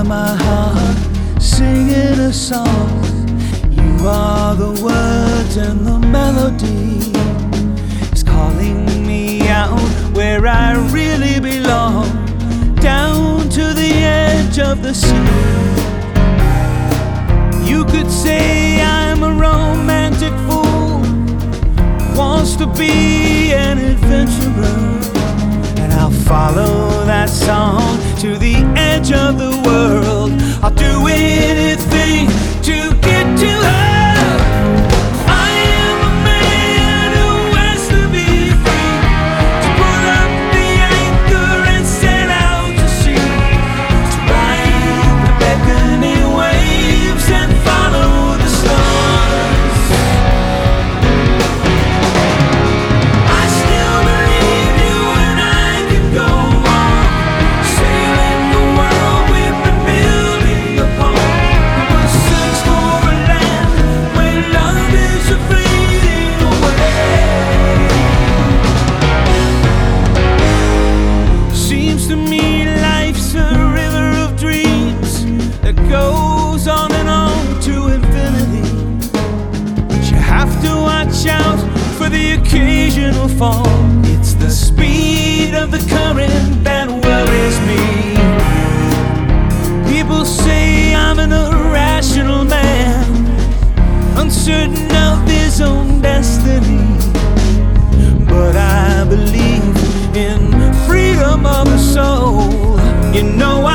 my heart, singing a song. You are the words and the melody. It's calling me out where I really belong, down to the edge of the sea. You could say I'm a romantic fool, wants to be an adventurer, and I'll follow that song to the edge of the world. I'll do anything to get to her. I am a man who has to be free, to put up the anchor and set out to sea, to ride the beckoning waves and follow the stars. I still believe you and I can go on, sailing the world we've been building upon. We'll search for a land where love is fading away. Seems to me life's a river of dreams that goes on and on to infinity, but you have to watch out for the occasional fall. It's the speed of the current that worries me. People say I'm an irrational man, uncertain of his own destiny, but I believe in freedom of the soul. You know